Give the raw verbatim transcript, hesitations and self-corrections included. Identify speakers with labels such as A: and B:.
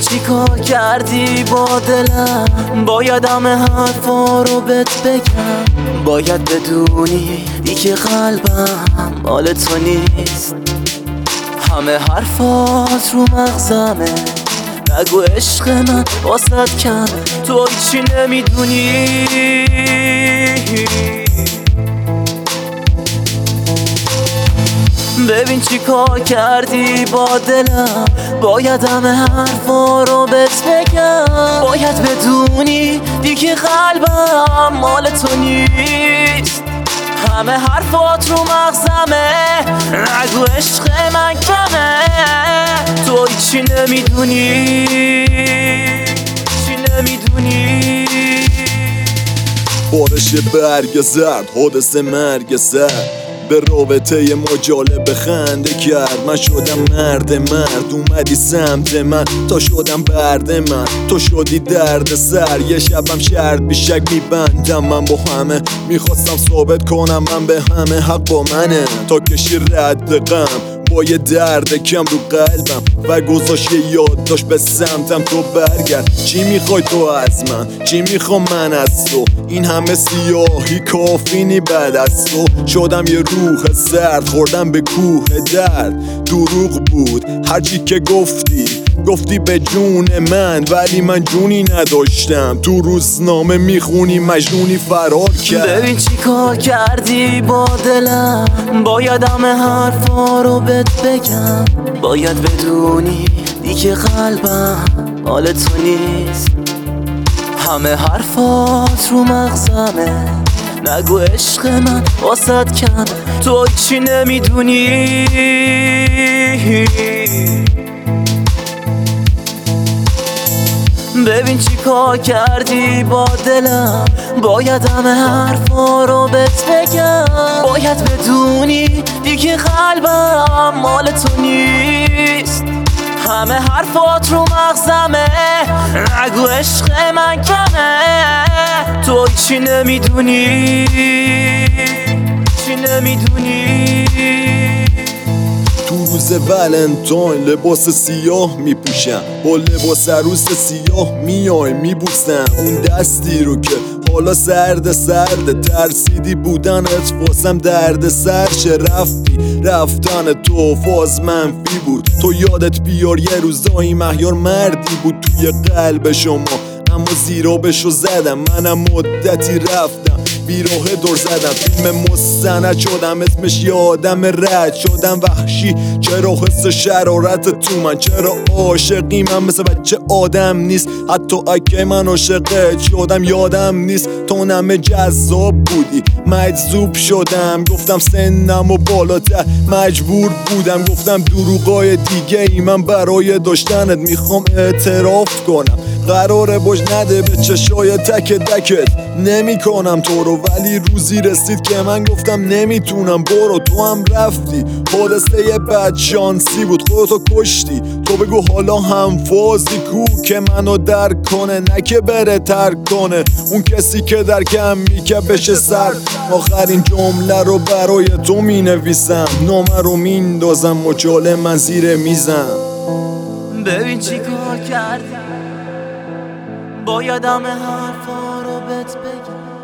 A: چی کار کردی با دلم، باید همه حرفا رو بهت بگم. باید بدونی دیگه قلبم مال تو نیست، همه حرفات رو مغزمه. نگو عشق من واسط کمه، تو هیچی نمیدونی. ببین چی کار کردی با دلم، باید همه حرفا رو بهت بگم. باید بدونی دیگه قلبم مال تو نیست، همه حرفات رو مغزمه. نگو عشق من کمه، تو هیچی نمیدونی، چی نمیدونی.
B: بارش برگ زرد، حادث مرگ زرد، به رابطه ما جالب خنده کرد. من شدم مرد مرد، اومدی سمت من تا شدم برد من. تو شدی درد سر، یه شبم شرط بیشک میبندم. من با همه میخواستم ثابت کنم من به همه حق با منه. تا کشی رد غم با یه درد کم رو قلبم و گذاشت یه یاد داشت به سمتم. تو برگرد، چی میخوای تو از من، چی میخوام من از تو؟ این همه سیاهی کافی نی بعد از تو. شدم یه روح سرد، خوردم به کوه درد. دروغ بود هرچی که گفتی، گفتی به جون من ولی من جونی نداشتم. تو روزنامه میخونی مجنونی فرار کرد.
A: ببین چی کار کردی با دلم، باید همه حرفا رو بهت بگم. باید بدونی دیگه قلبم مال تو نیست، همه حرفات رو مغزمه. نگو عشق من واسط کم، تو هیچی نمیدونی. ببین چی کار کردی با دلم، باید همه حرفا رو بهت بگم. باید بدونی دیگه قلبم مال تو نیست، همه حرفات رو مغزمه. نگو عشق من کمه، تو هیچی نمیدونی، چی نمیدونی.
B: تو روز ولنتاین لباس سیاه میپوشم، با لباس عروس سیاه میای میبوسم. اون دستی رو که حالا سرد سرد، ترسیدی بودنت واسم درد سر شه. رفتی رفتن تو فاز منفی بود، تو یادت بیار یه روزایی مهیار مردی بود توی قلب شما. اما زیرابشو زدم، منم مدتی رفتم بیراه دور زدم. فیلم مستند شدم، اسمش یادم رد شدم. وحشی چرا حس شرارت تو من، چرا عاشقی من مثل بچه آدم نیست. حتی اگه من عاشقت شدم یادم نیست. تو نمه جذاب بودی مجذوب شدم، گفتم سنم و بالاتر مجبور بودم. گفتم دروغای دیگه ای من برای داشتنت میخوام اعتراف کنم. قراره بوج نده به چشای تک تکت، نمی کنم تو رو. ولی روزی رسید که من گفتم نمیتونم، برو. تو هم رفتی، حادثه یه بد شانسی بود، خودتو کشتی. تو بگو حالا هم فازی کو که منو درک کنه، نه که بره ترک کنه. اون کسی که درکم میکه بشه سر. آخرین جمله رو برای تو مینویسم، نامه رو میندازم مچاله من زیر میزم.
A: ببین چی کار کردی، باید همه حرفا رو بهت بگم.